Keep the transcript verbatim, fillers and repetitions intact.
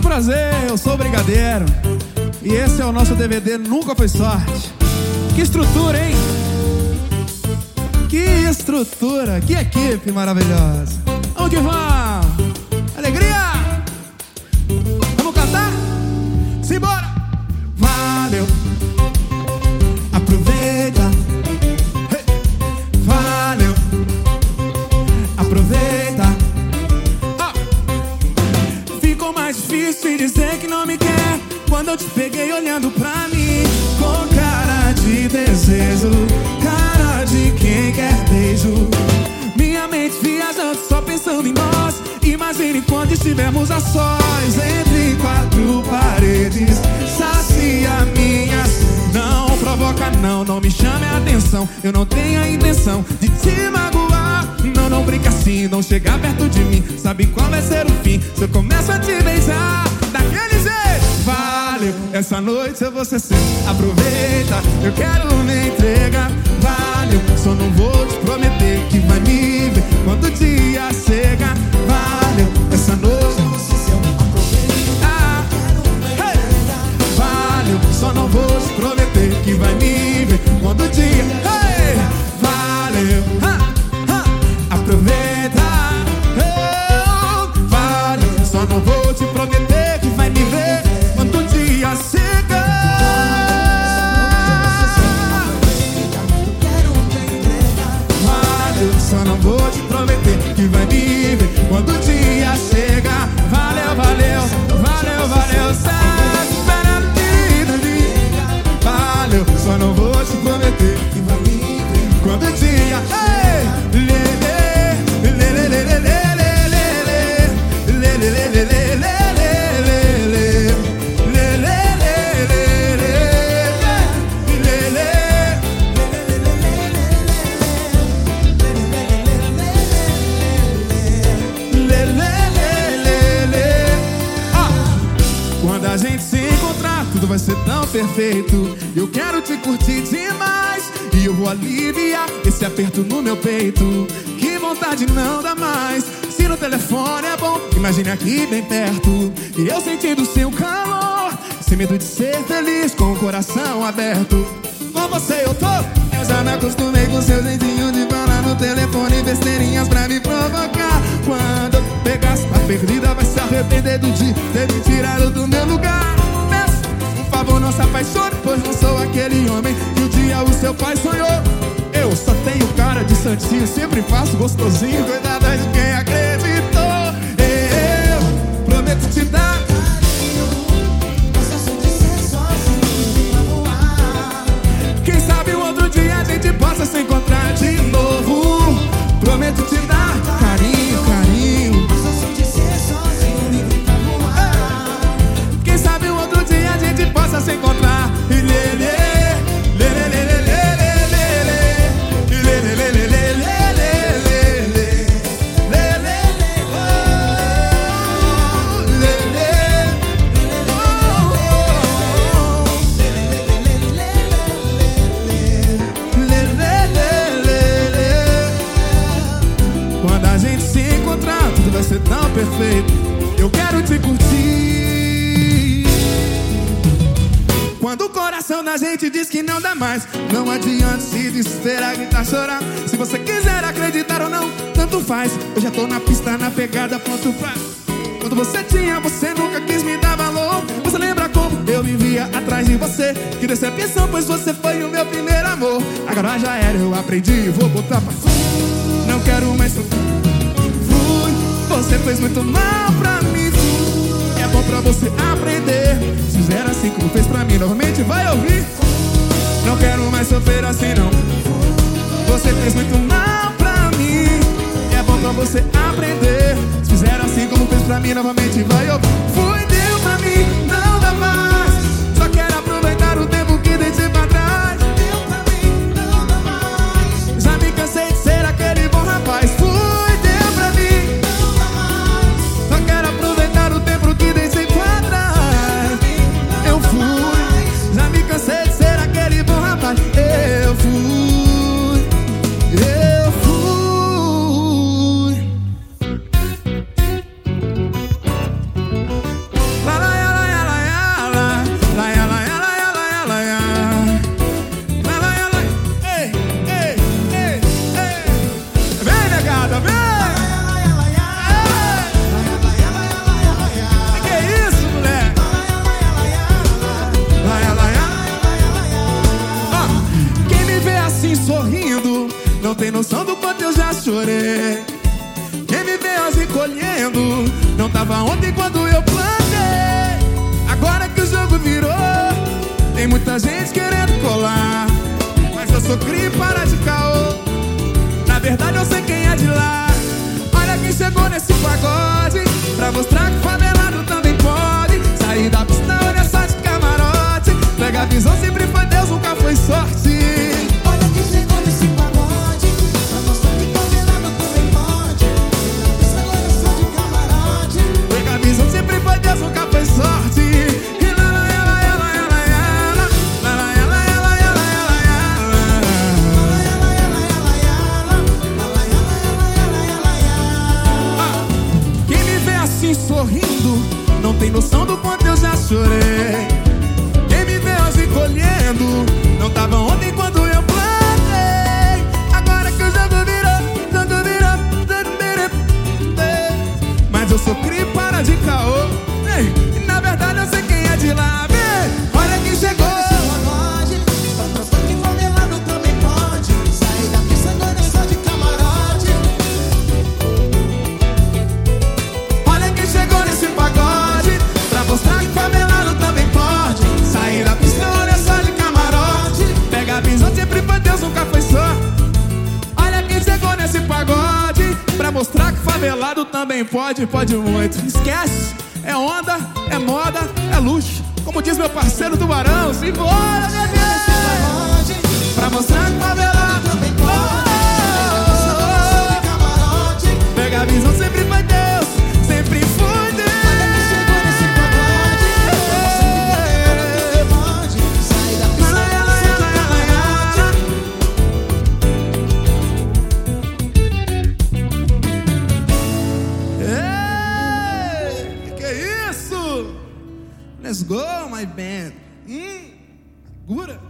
prazer, eu sou o Brigadeiro e esse é o nosso D V D Nunca Foi Sorte. Que estrutura, hein? Que estrutura, que equipe maravilhosa. Vamos que vamos! Alegria! Vamos cantar? Simbora! Valeu! Aproveita! Hey. Valeu! Aproveita! Oh. Ficou mais difícil dizer que não me quer quando eu te peguei olhando pra mim com cara de desejo, cara de quem quer beijo. Minha mente viajando só pensando em nós. Imagine quando estivermos a sós entre quatro paredes. Sacia minhas. Não provoca não, não me chame a atenção. Eu não tenho a intenção de te magoar. Não, não brinca assim, não chega perto de mim. Sabe qual vai ser o fim se eu começo a te beijar daquele jeito? Valeu, essa noite eu vou ser seu. Aproveita, eu quero me entregar. Valeu, só não vou te prometer que vai me ver quando o dia chega. Valeu, essa noite eu vou ser seu. Aproveita, ah, hey. Valeu, só não vou te prometer que vai me ver quando o dia, hey. Valeu, ah, ah, aproveita, oh. Valeu, só não vou te prometer que vai me ver quando o dia chegar. Valeu, só não vou te prometer que vai me ver quando o dia chegar. Valeu, valeu, valeu, valeu, sai esperando que me. Valeu, só não vou te prometer que vai me ver quando o dia, ei, lê, lê, lê, lê, lê, lê, lê, lê, lê, lê, lê, lê, lê, lê. Quando a gente se encontrar, tudo vai ser tão perfeito. Eu quero te curtir demais e eu vou aliviar esse aperto no meu peito. Que vontade não dá mais. Se no telefone é bom, imagine aqui bem perto. E eu sentindo seu calor, sem medo de ser feliz, com o coração aberto. Com você eu tô. Eu já me acostumei com seu jeitinho de falar no telefone, besteirinhas pra me provocar. Quando eu pegasse a perdida, vai se arrepender do dia ter me tirado do meu lugar. Peço, por favor, não se apaixone, pois não sou aquele homem que um dia o seu pai sonhou. Eu só tenho cara de santinho, sempre faço gostosinho, cuidado de quem acreditou. Eu prometo te dar carinho, você sente ser sozinho pra voar. Quem sabe um outro dia a gente possa se encontrar de novo. Prometo te dar carinho, carinho, você sente ser sozinho pra voar. Quem sabe um outro dia a gente possa se encontrar. E lê, lê, lê, lê, lê, lê, lê. Quando a gente se encontrar, tudo vai ser tão perfeito. Eu quero te curtir. Quando o coração da gente diz que não dá mais, não adianta se desesperar, gritar, chorar. Se você quiser acreditar ou não, tanto faz. Eu já tô na pista, na pegada, pronto pra... Quando você tinha, você nunca quis me dar valor. Você lembra como eu vivia atrás de você? Que decepção, pois você foi o meu primeiro amor. Agora já era, eu aprendi e vou botar pra fora. Não quero mais sofrer. Fui, você fez muito mal pra mim. É bom pra você aprender. Se fizer assim como fez pra mim, novamente vai ouvir. Não quero mais sofrer assim não. Você fez muito mal pra mim. É bom pra você aprender. Se fizer assim como fez pra mim, novamente vai ouvir. Foi, deu pra mim, não dá mais. Só quero aproveitar o tempo que deixei pra trás. Deu pra mim, não dá mais. Já me cansei de ser aquele bom rapaz. Fui, deu pra mim, não dá mais. Só quero aproveitar o tempo que deixei pra trás. Eu fui, já me cansei de ser aquele bom rapaz. Eu fui, eu fui. chorei. Quem me vê hoje colhendo não tava ontem quando eu plantei. Agora que o jogo virou, tem muita gente querendo colar, mas eu sou cri, para de caô. Na verdade eu sei quem é de lá. Olha quem chegou nesse pagode, pra mostrar que o favelado também pode sair da pista, olha só de camarote. Pega a visão, sempre foi Deus, nunca foi sorte. Olha quem chegou nesse pagode, pra mostrar que o favelado também pode sair da pista, olha só de camarote. Pega a visão, sempre foi Deus, nunca foi sorte. E lá, lá, ela, ela, ela, ela, lá, lá, ela, ela, ela, ela, ela. Quem me vê assim sorrindo não tem noção do quanto eu já chorei. Quem me vê hoje colhendo não tava ontem quando eu plantei. Agora que o jogo virou, jogo virou, jogo virou, mas eu sou cri, para de caô. Ei, e na verdade eu sei quem é de lá. Vê, olha quem chegou. Pra mostrar que o favelado também pode sair da pista, olha só de camarote. Olha quem chegou nesse pagode, pra mostrar que o favelado também pode sair da pista, olha só de camarote. Pega a visão, sempre foi Deus, nunca foi só. Olha quem chegou nesse pagode, pra mostrar que o favelado também pode, pode muito. Esquece, é onda, é moda, é luxo. Como diz meu parceiro Tubarão, simbora, bebê! Pra mostrar que o favelado também pode. Pega a visão, sempre foi Deus, sempre foi Deus. Ei, que é isso? Let's go, my band. Hum, segura.